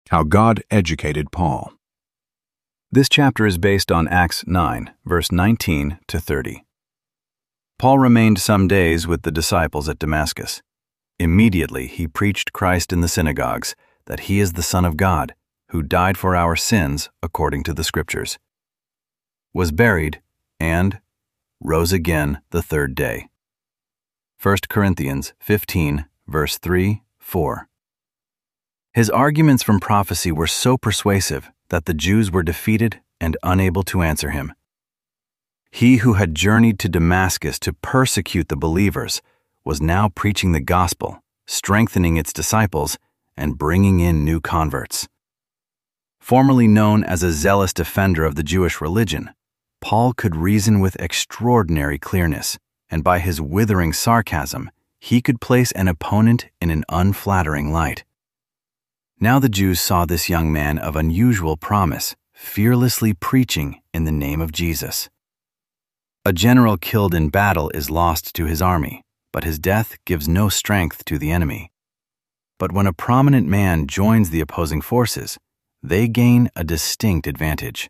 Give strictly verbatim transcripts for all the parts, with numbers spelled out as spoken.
How God educated Paul. This chapter is based on Acts nine, verse nineteen to thirty. Paul remained some days with the disciples at Damascus. Immediately he preached Christ in the synagogues, that he is the Son of God, who died for our sins according to the Scriptures, was buried, and rose again the third day. First Corinthians fifteen, verse three, four. His arguments from prophecy were so persuasive that the Jews were defeated and unable to answer him. He who had journeyed to Damascus to persecute the believers was now preaching the gospel, strengthening its disciples, and bringing in new converts. Formerly known as a zealous defender of the Jewish religion, Paul could reason with extraordinary clearness, and by his withering sarcasm, he could place an opponent in an unflattering light. Now the Jews saw this young man of unusual promise, fearlessly preaching in the name of Jesus. A general killed in battle is lost to his army, but his death gives no strength to the enemy. But when a prominent man joins the opposing forces, they gain a distinct advantage.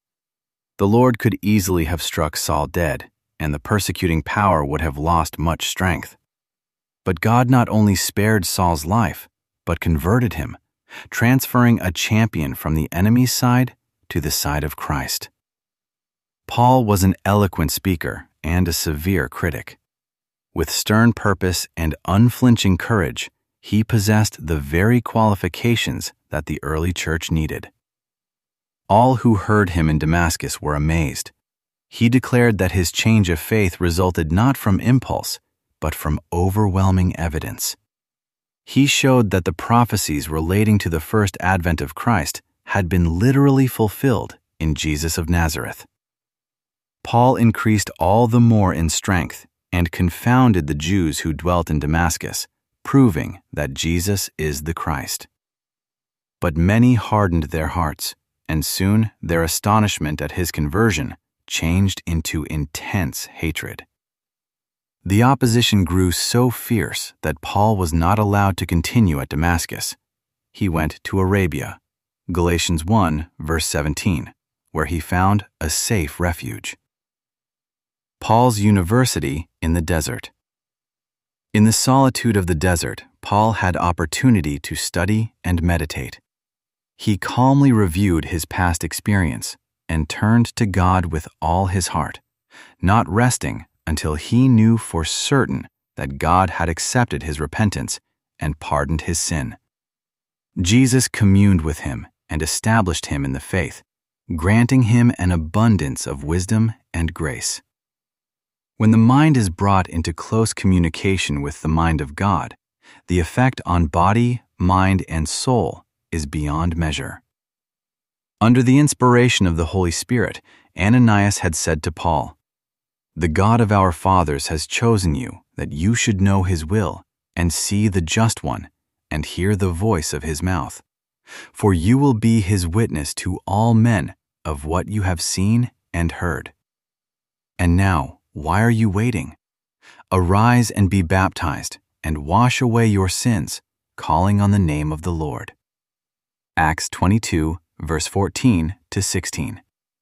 The Lord could easily have struck Saul dead, and the persecuting power would have lost much strength. But God not only spared Saul's life, but converted him, transferring a champion from the enemy's side to the side of Christ. Paul was an eloquent speaker and a severe critic. With stern purpose and unflinching courage, he possessed the very qualifications that the early church needed. All who heard him in Damascus were amazed. He declared that his change of faith resulted not from impulse, but from overwhelming evidence. He showed that the prophecies relating to the first advent of Christ had been literally fulfilled in Jesus of Nazareth. Paul increased all the more in strength and confounded the Jews who dwelt in Damascus, proving that Jesus is the Christ. But many hardened their hearts, and soon their astonishment at his conversion changed into intense hatred. The opposition grew so fierce that Paul was not allowed to continue at Damascus. He went to Arabia, Galatians one, verse seventeen, where he found a safe refuge. Paul's university in the desert. In the solitude of the desert, Paul had opportunity to study and meditate. He calmly reviewed his past experience and turned to God with all his heart, not resting until he knew for certain that God had accepted his repentance and pardoned his sin. Jesus communed with him and established him in the faith, granting him an abundance of wisdom and grace. When the mind is brought into close communication with the mind of God, the effect on body, mind, and soul is beyond measure. Under the inspiration of the Holy Spirit, Ananias had said to Paul, "The God of our fathers has chosen you, that you should know his will, and see the just one, and hear the voice of his mouth. For you will be his witness to all men of what you have seen and heard. And now, why are you waiting? Arise and be baptized, and wash away your sins, calling on the name of the Lord." Acts twenty-two, verse fourteen to sixteen.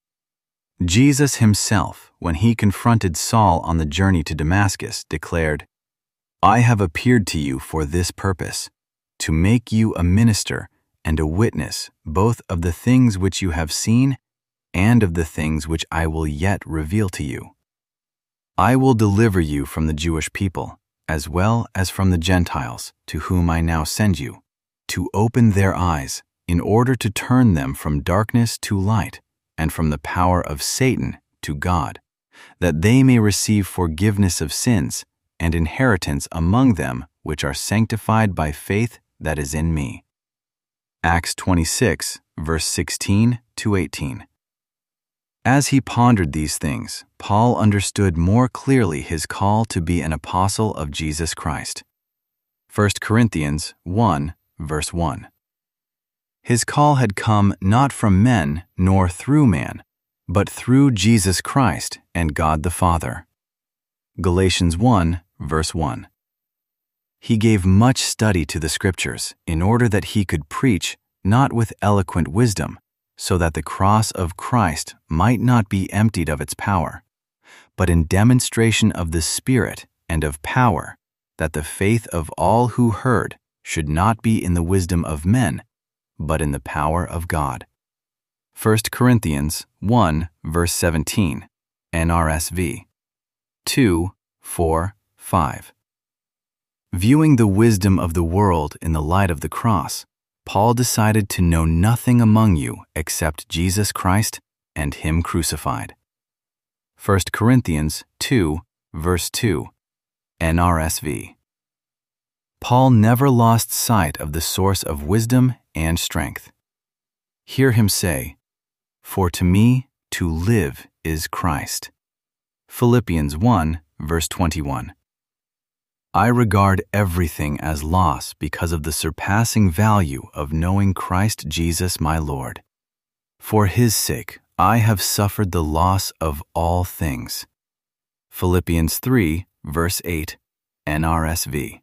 Jesus himself, when he confronted Saul on the journey to Damascus, declared, "I have appeared to you for this purpose, to make you a minister and a witness both of the things which you have seen and of the things which I will yet reveal to you. I will deliver you from the Jewish people, as well as from the Gentiles, to whom I now send you, to open their eyes, in order to turn them from darkness to light, and from the power of Satan to God, that they may receive forgiveness of sins and inheritance among them which are sanctified by faith that is in me." Acts twenty-six, verse sixteen to eighteen. As he pondered these things, Paul understood more clearly his call to be an apostle of Jesus Christ. First Corinthians one, verse one. His call had come not from men nor through man, but through Jesus Christ and God the Father. Galatians one, verse one. He gave much study to the Scriptures in order that he could preach not with eloquent wisdom, so that the cross of Christ might not be emptied of its power, but in demonstration of the Spirit and of power, that the faith of all who heard should not be in the wisdom of men, but in the power of God. First Corinthians one, verse seventeen, N R S V. two, four, five. Viewing the wisdom of the world in the light of the cross, Paul decided to know nothing among you except Jesus Christ and Him crucified. First Corinthians two, verse two, N R S V. Paul never lost sight of the source of wisdom and strength. Hear him say, "For to me to live is Christ." Philippians one, verse twenty-one. I regard everything as loss because of the surpassing value of knowing Christ Jesus my Lord. For His sake I have suffered the loss of all things. Philippians three, verse eight, N R S V.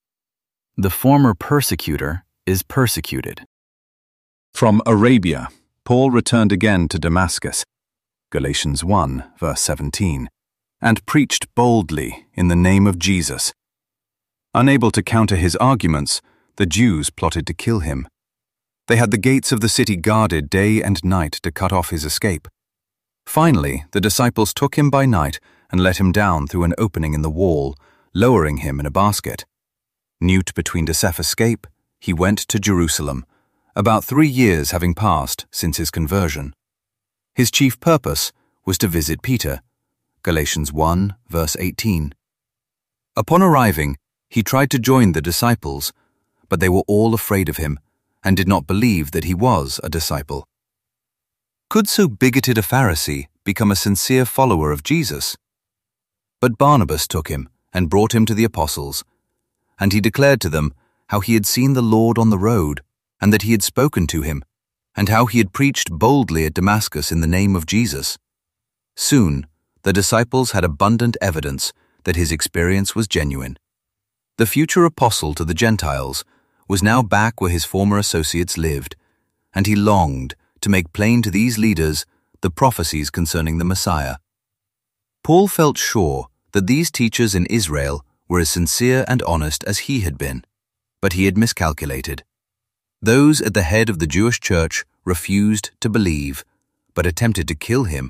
The former persecutor is persecuted. From Arabia, Paul returned again to Damascus, Galatians one, verse seventeen, and preached boldly in the name of Jesus. Unable to counter his arguments, the Jews plotted to kill him. They had the gates of the city guarded day and night to cut off his escape. Finally, the disciples took him by night and let him down through an opening in the wall, lowering him in a basket. Mute between to safe escape, he went to Jerusalem, about three years having passed since his conversion. His chief purpose was to visit Peter, Galatians one, verse eighteen. Upon arriving, he tried to join the disciples, but they were all afraid of him and did not believe that he was a disciple. Could so bigoted a Pharisee become a sincere follower of Jesus? But Barnabas took him and brought him to the apostles, and he declared to them how he had seen the Lord on the road, and that he had spoken to him, and how he had preached boldly at Damascus in the name of Jesus. Soon, the disciples had abundant evidence that his experience was genuine. The future apostle to the Gentiles was now back where his former associates lived, and he longed to make plain to these leaders the prophecies concerning the Messiah. Paul felt sure that these teachers in Israel were as sincere and honest as he had been, but he had miscalculated. Those at the head of the Jewish church refused to believe, but attempted to kill him.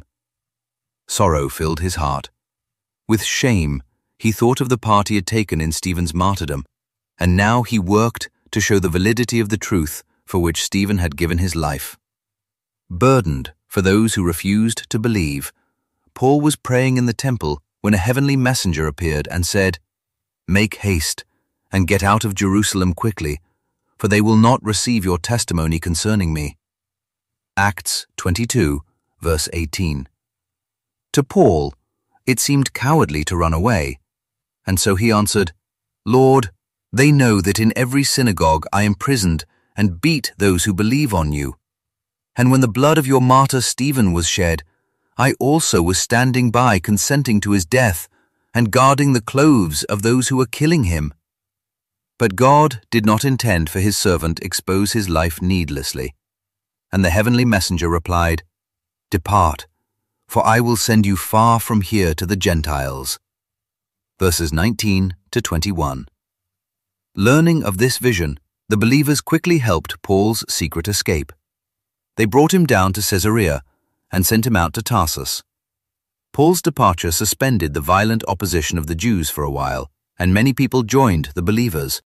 Sorrow filled his heart. With shame, he thought of the part he had taken in Stephen's martyrdom, and now he worked to show the validity of the truth for which Stephen had given his life. Burdened for those who refused to believe, Paul was praying in the temple when a heavenly messenger appeared and said, "Make haste and get out of Jerusalem quickly, for they will not receive your testimony concerning me." Acts twenty-two, verse eighteen. To Paul, it seemed cowardly to run away, and so he answered, "Lord, they know that in every synagogue I imprisoned and beat those who believe on you. And when the blood of your martyr Stephen was shed, I also was standing by consenting to his death and guarding the clothes of those who were killing him." But God did not intend for his servant expose his life needlessly. And the heavenly messenger replied, "Depart, for I will send you far from here to the Gentiles." Verses nineteen to twenty-one. Learning of this vision, the believers quickly helped Paul's secret escape. They brought him down to Caesarea and sent him out to Tarsus. Paul's departure suspended the violent opposition of the Jews for a while, and many people joined the believers.